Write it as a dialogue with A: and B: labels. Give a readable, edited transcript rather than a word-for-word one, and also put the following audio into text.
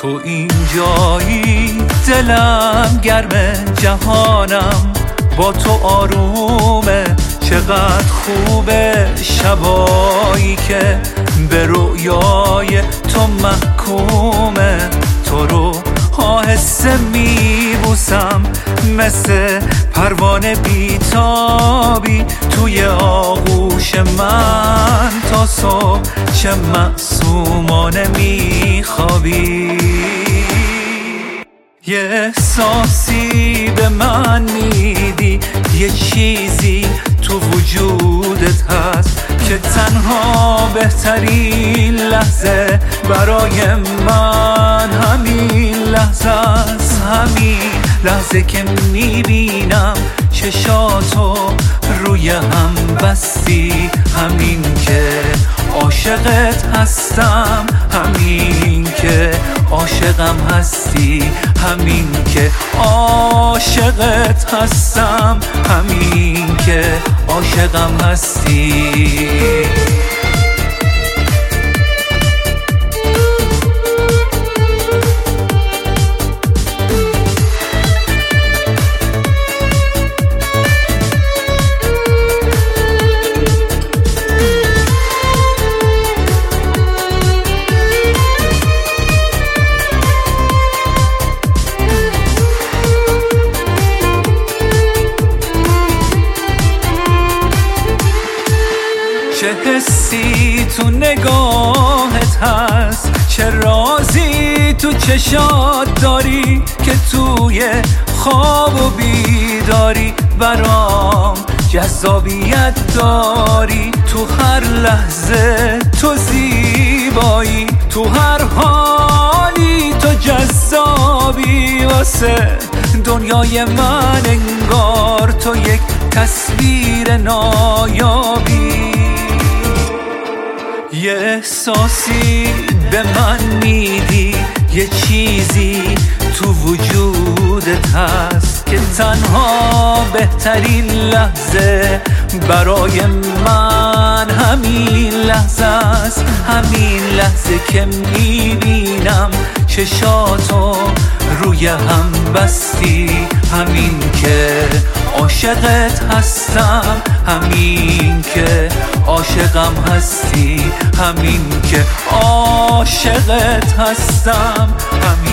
A: تو اینجایی دلم گرمه، جهانم با تو آرومه. چقدر خوبه شبایی که به رویای تو محکومه. تو رو آهسته میبوسم مثل پروانه بیتابی توی آغوش من، تا صبح چه معصومانه میخوابی. یه احساسی به من میدی، یه چیزی تو وجودت هست که تنها بهترین لحظه برای من همین لحظه است. همین لحظه که میبینم چشاتو روی هم بستی، همین که عاشقت هستم، همین که عاشقم هستی، همین که عاشقت هستم، همین که عاشقم هستی. چه حسی تو نگاهت هست، چه رازی تو چشات داری که توی خواب و بیداری برام جذابیت داری. تو هر لحظه تو زیبایی، تو هر حالی تو جذابی. واسه دنیای من انگار تو یک تصویر نایابی. یه احساسی به من میدی، یه چیزی تو وجودت هست که تنها بهترین لحظه برای من همین لحظه است. همین لحظه که میبینم چشاتو روی هم بستی، همین که عاشقت هستم، همین که عاشقم هستی، همین که عاشقت هستم، همین